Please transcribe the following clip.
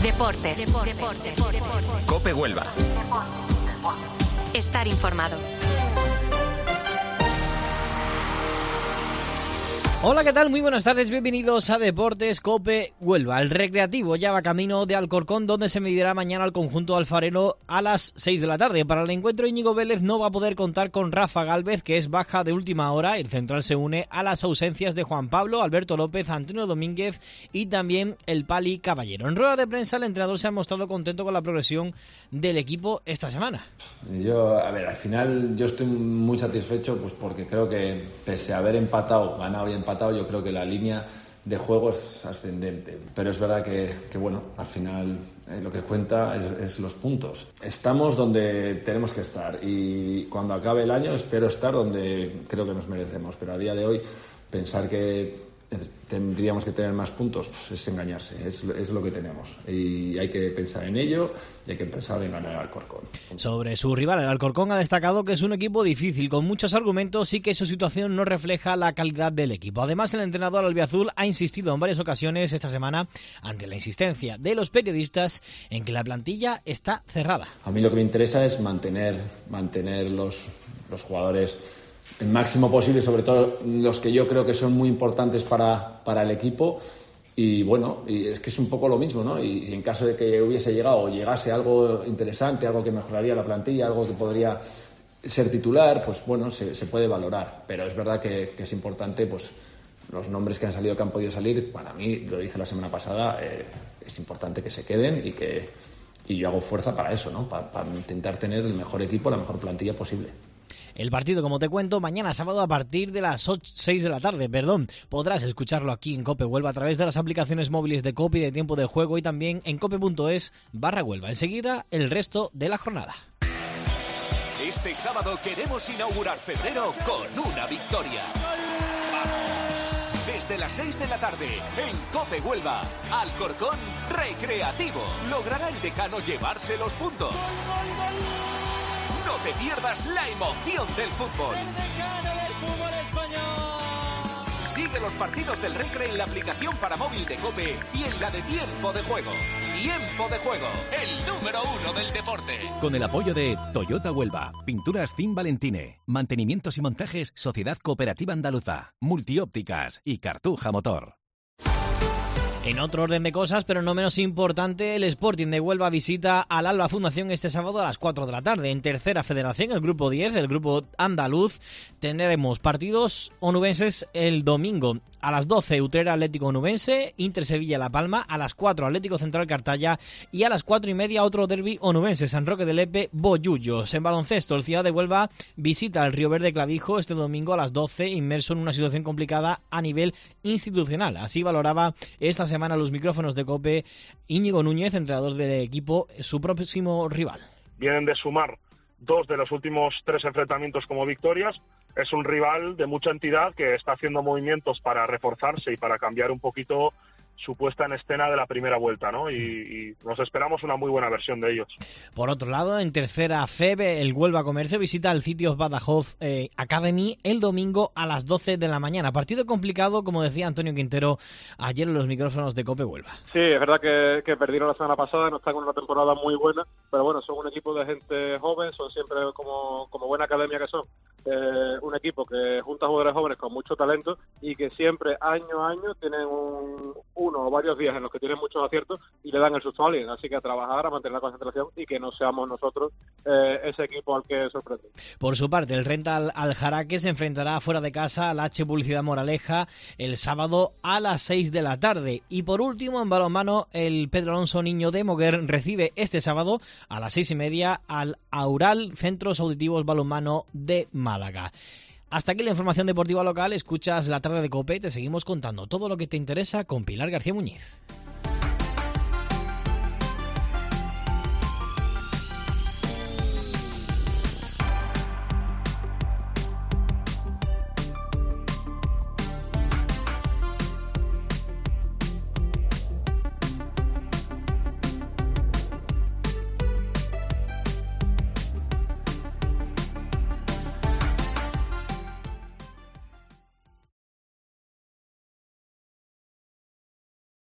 Deportes. COPE Huelva. Estar informado. Hola, ¿qué tal? Muy buenas tardes, bienvenidos a Deportes COPE Huelva. El Recreativo ya va camino de Alcorcón, donde se medirá mañana al conjunto alfarero a las 6 de la tarde. Para el encuentro, Íñigo Vélez no va a poder contar con Rafa Gálvez, que es baja de última hora. El central se une a las ausencias de Juan Pablo, Alberto López, Antonio Domínguez y también el Pali Caballero. En rueda de prensa, el entrenador se ha mostrado contento con la progresión del equipo esta semana. Al final yo estoy muy satisfecho, pues porque creo que pese a haber ganado y empatado, yo creo que la línea de juego es ascendente, pero es verdad que bueno, al final lo que cuenta es los puntos. Estamos donde tenemos que estar y cuando acabe el año espero estar donde creo que nos merecemos, pero a día de hoy pensar que tendríamos que tener más puntos pues es engañarse, es lo que tenemos y hay que pensar en ello y hay que pensar en ganar al Alcorcón. Sobre su rival, el Alcorcón ha destacado que es un equipo difícil, con muchos argumentos y que su situación no refleja la calidad del equipo. Además, el entrenador albiazul ha insistido en varias ocasiones esta semana ante la insistencia de los periodistas en que la plantilla está cerrada. A mí lo que me interesa es mantener los jugadores el máximo posible, sobre todo los que yo creo que son muy importantes para el equipo y bueno, y es que es un poco lo mismo, ¿no? Y en caso de que hubiese llegado o llegase algo interesante, algo que mejoraría la plantilla, algo que podría ser titular, pues bueno, se puede valorar, pero es verdad que es importante, pues los nombres que han salido, que han podido salir, para mí, lo dije la semana pasada, es importante que se queden y yo hago fuerza para eso, ¿no? Para intentar tener el mejor equipo, la mejor plantilla posible. El partido, como te cuento, mañana sábado a partir de las 6 de la tarde, podrás escucharlo aquí en COPE Huelva a través de las aplicaciones móviles de COPE y de Tiempo de Juego y también en cope.es/Huelva. Enseguida, el resto de la jornada. Este sábado queremos inaugurar febrero con una victoria. Desde las 6 de la tarde, en COPE Huelva, Alcorcón Recreativo. ¿Logrará el decano llevarse los puntos? No te pierdas la emoción del fútbol. El decano del fútbol español. Sigue los partidos del Recre en la aplicación para móvil de COPE y en la de Tiempo de Juego. Tiempo de Juego, el número 1 del deporte. Con el apoyo de Toyota Huelva, Pinturas Cin Valentine, Mantenimientos y Montajes Sociedad Cooperativa Andaluza, Multiópticas y Cartuja Motor. En otro orden de cosas, pero no menos importante, el Sporting de Huelva visita al Alba Fundación este sábado a las 4 de la tarde. En tercera federación, el grupo 10, el grupo andaluz, tendremos partidos onubenses el domingo. A las 12, Utrera Atlético Onubense, Inter Sevilla La Palma, a las 4, Atlético Central Cartaya y a las 4:30 otro derbi onubense, San Roque de Lepe, Bollullos. En baloncesto, el Ciudad de Huelva visita al Río Verde Clavijo este domingo a las 12, inmerso en una situación complicada a nivel institucional. Así valoraba esta semana los micrófonos de COPE Íñigo Núñez, entrenador del equipo, su próximo rival. Vienen de sumar 2 de los últimos 3 enfrentamientos como victorias. Es un rival de mucha entidad que está haciendo movimientos para reforzarse y para cambiar un poquito su puesta en escena de la primera vuelta, ¿no? Y nos esperamos una muy buena versión de ellos. Por otro lado, en tercera FEB, el Huelva Comercio visita al City Badajoz Academy el domingo a las 12 de la mañana. Partido complicado, como decía Antonio Quintero ayer en los micrófonos de COPE Huelva. Sí, es verdad que perdieron la semana pasada, no están con una temporada muy buena, pero bueno, son un equipo de gente joven, son siempre como buena academia que son. Un equipo que junta jugadores jóvenes con mucho talento y que siempre año a año tienen uno o varios días en los que tienen muchos aciertos y le dan el susto a alguien, así que a trabajar, a mantener la concentración y que no seamos nosotros ese equipo al que sorprende. Por su parte, el Rental Aljaraque se enfrentará fuera de casa al H Publicidad Moraleja el sábado a las 6 de la tarde. Y por último, en balonmano, el Pedro Alonso Niño de Moguer recibe este sábado a las 6:30 al Aural Centros Auditivos Balonmano de Málaga. Hasta aquí la información deportiva local. Escuchas La Tarde de COPE. Te seguimos contando todo lo que te interesa con Pilar García Muñiz.